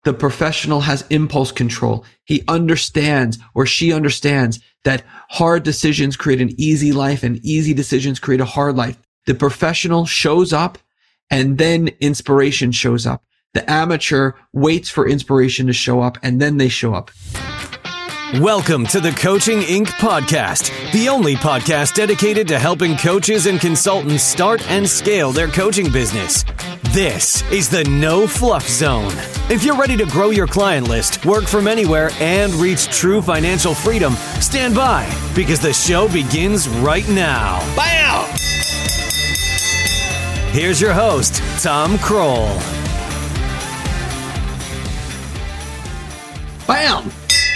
The professional has impulse control. He understands, or she understands, that hard decisions create an easy life and easy decisions create a hard life. The professional shows up and then inspiration shows up. The amateur waits for inspiration to show up and then they show up. Welcome to the Coaching Inc. podcast, the only podcast dedicated to helping coaches and consultants start and scale their coaching business. This is the No Fluff Zone. If you're ready to grow your client list, work from anywhere, and reach true financial freedom, stand by because the show begins right now. Bam! Here's your host, Tom Kroll. Bam!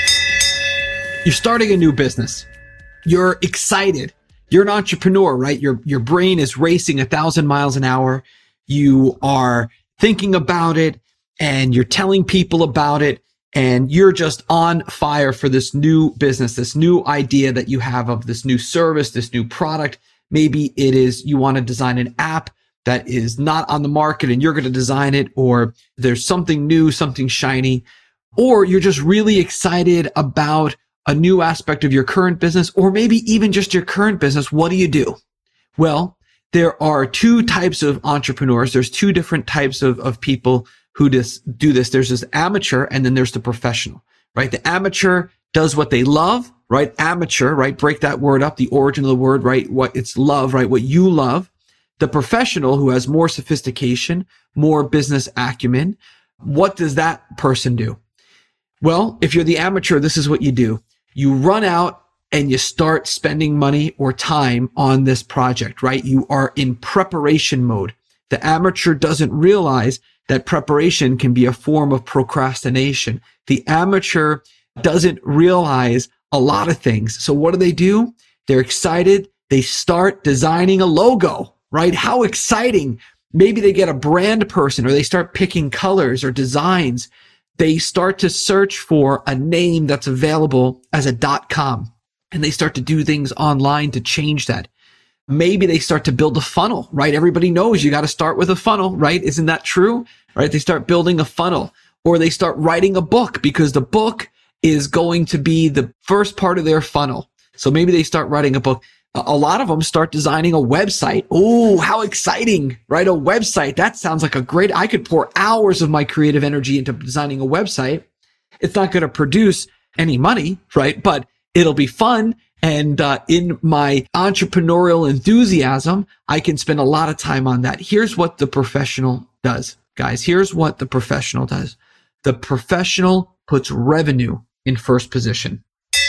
You're starting a new business. You're excited. You're an entrepreneur, right? Your brain is racing 1,000 miles an hour. You are thinking about it and you're telling people about it and you're just on fire for this new business, this new idea that you have of this new service, this new product. Maybe it is you want to design an app that is not on the market and you're going to design it, or there's something new, something shiny, or you're just really excited about a new aspect of your current business, or maybe even just your current business. What do you do? Well, there are two types of entrepreneurs. There's two different types of people who do this. There's this amateur and then there's the professional, right? The amateur does what they love, right? Amateur, right? Break that word up, the origin of the word, right? What it's love, right? What you love. The professional who has more sophistication, more business acumen. What does that person do? Well, if you're the amateur, this is what you do. You run out and you start spending money or time on this project, right? You are in preparation mode. The amateur doesn't realize that preparation can be a form of procrastination. The amateur doesn't realize a lot of things. So what do? They're excited. They start designing a logo, right? How exciting. Maybe they get a brand person or they start picking colors or designs. They start to search for a name that's available as a .com, and they start to do things online to change that. Maybe they start to build a funnel, right? Everybody knows you got to start with a funnel, right? Isn't that true? Right? They start building a funnel, or they start writing a book because the book is going to be the first part of their funnel. So maybe they start writing a book. A lot of them start designing a website. Oh, how exciting, right? A website. That sounds like I could pour hours of my creative energy into designing a website. It's not going to produce any money, right? But it'll be fun. And in my entrepreneurial enthusiasm, I can spend a lot of time on that. Here's what the professional does, guys. Here's what the professional does. The professional puts revenue in first position.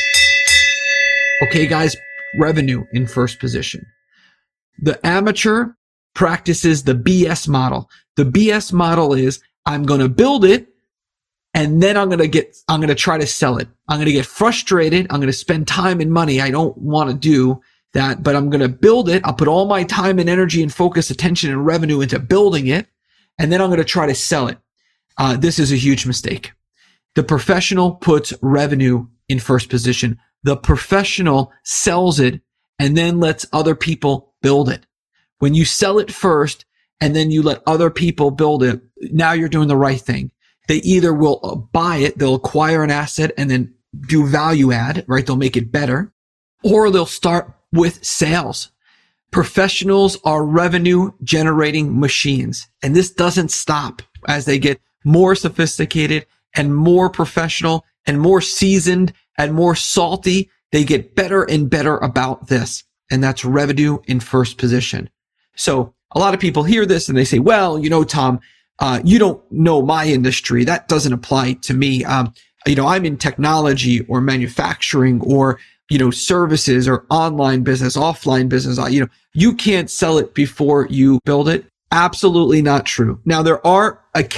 Okay, guys. Revenue in first position. The amateur practices the BS model. The BS model is I'm going to build it and then I'm going to try to sell it. I'm going to get frustrated. I'm going to spend time and money. I don't want to do that, but I'm going to build it. I'll put all my time and energy and focus, attention and revenue into building it. And then I'm going to try to sell it. This is a huge mistake. The professional puts revenue in first position. The professional sells it and then lets other people build it. When you sell it first and then you let other people build it, now you're doing the right thing. They either will buy it, they'll acquire an asset and then do value add, right? They'll make it better, or they'll start with sales. Professionals are revenue generating machines, and this doesn't stop as they get more sophisticated and more professional and more seasoned and more salty. They get better and better about this. And that's revenue in first position. So a lot of people hear this and they say, well, Tom, you don't know my industry. That doesn't apply to me. I'm in technology or manufacturing or, services or online business, offline business. You can't sell it before you build it. Absolutely not true. Now, there are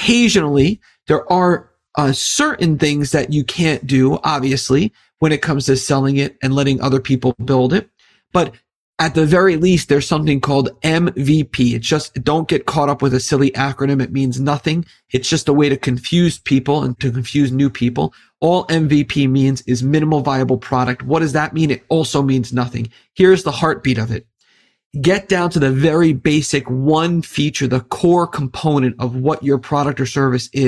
certain things that you can't do, obviously, when it comes to selling it and letting other people build it. But at the very least, there's something called MVP. It's just, don't get caught up with a silly acronym. It means nothing. It's just a way to confuse people and to confuse new people. All MVP means is minimal viable product. What does that mean? It also means nothing. Here's the heartbeat of it. Get down to the very basic one feature, the core component of what your product or service is,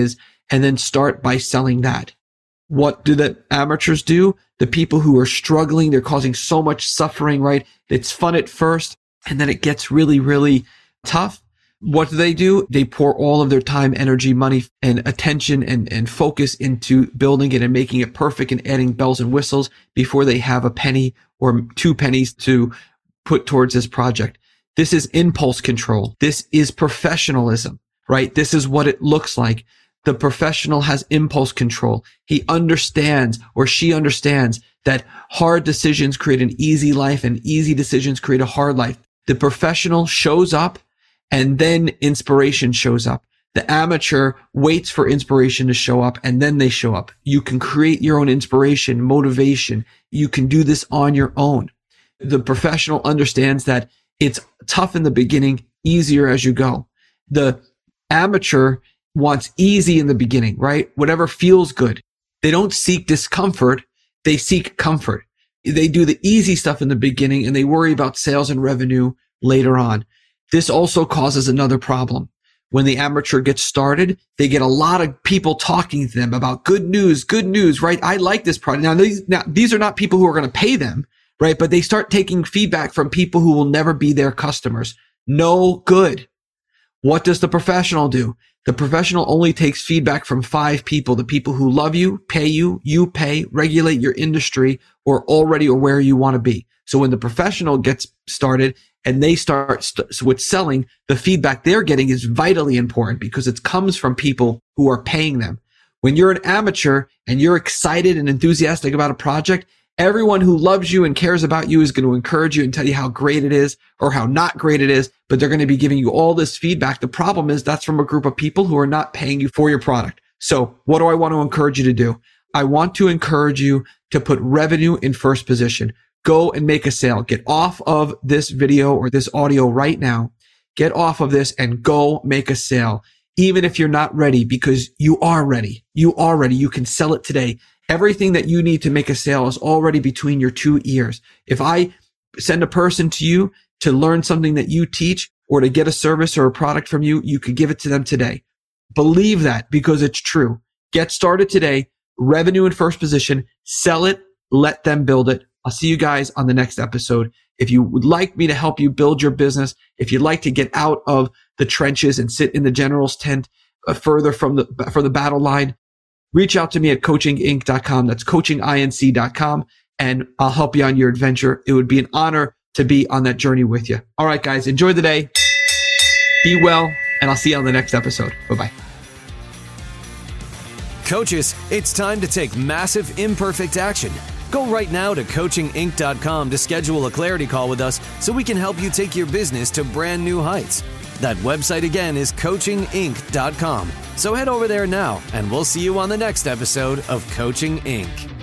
and then start by selling that. What do the amateurs do? The people who are struggling, they're causing so much suffering, right? It's fun at first, and then it gets really, really tough. What do? They pour all of their time, energy, money, and attention and focus into building it and making it perfect and adding bells and whistles before they have a penny or 2 pennies to put towards this project. This is impulse control. This is professionalism, right? This is what it looks like. The professional has impulse control. He understands, or she understands, that hard decisions create an easy life and easy decisions create a hard life. The professional shows up, and then inspiration shows up. The amateur waits for inspiration to show up, and then they show up. You can create your own inspiration, motivation. You can do this on your own. The professional understands that it's tough in the beginning, easier as you go. The amateur wants easy in the beginning, right? Whatever feels good. They don't seek discomfort. They seek comfort. They do the easy stuff in the beginning, and they worry about sales and revenue later on. This also causes another problem. When the amateur gets started, they get a lot of people talking to them about good news, right? I like this product. Now these are not people who are going to pay them, right? But they start taking feedback from people who will never be their customers. No good. What does the professional do? The professional only takes feedback from 5 people, the people who love you, you pay, regulate your industry, or already are where you want to be. So when the professional gets started and they start with selling, the feedback they're getting is vitally important because it comes from people who are paying them. When you're an amateur and you're excited and enthusiastic about a project, everyone who loves you and cares about you is going to encourage you and tell you how great it is or how not great it is, but they're going to be giving you all this feedback. The problem is that's from a group of people who are not paying you for your product. So what do I want to encourage you to do? I want to encourage you to put revenue in first position. Go and make a sale. Get off of this video or this audio right now. Get off of this and go make a sale. Even if you're not ready, because you are ready. You are ready. You can sell it today. Everything that you need to make a sale is already between your 2 ears. If I send a person to you to learn something that you teach or to get a service or a product from you, you could give it to them today. Believe that because it's true. Get started today. Revenue in first position. Sell it. Let them build it. I'll see you guys on the next episode. If you would like me to help you build your business, if you'd like to get out of the trenches and sit in the general's tent further from the battle line, reach out to me at coachinginc.com. That's coachinginc.com, and I'll help you on your adventure. It would be an honor to be on that journey with you. All right, guys, enjoy the day. Be well, and I'll see you on the next episode. Bye-bye. Coaches, it's time to take massive imperfect action. Go right now to coachinginc.com to schedule a clarity call with us so we can help you take your business to brand new heights. That website again is coachinginc.com. So head over there now, and we'll see you on the next episode of Coaching Inc.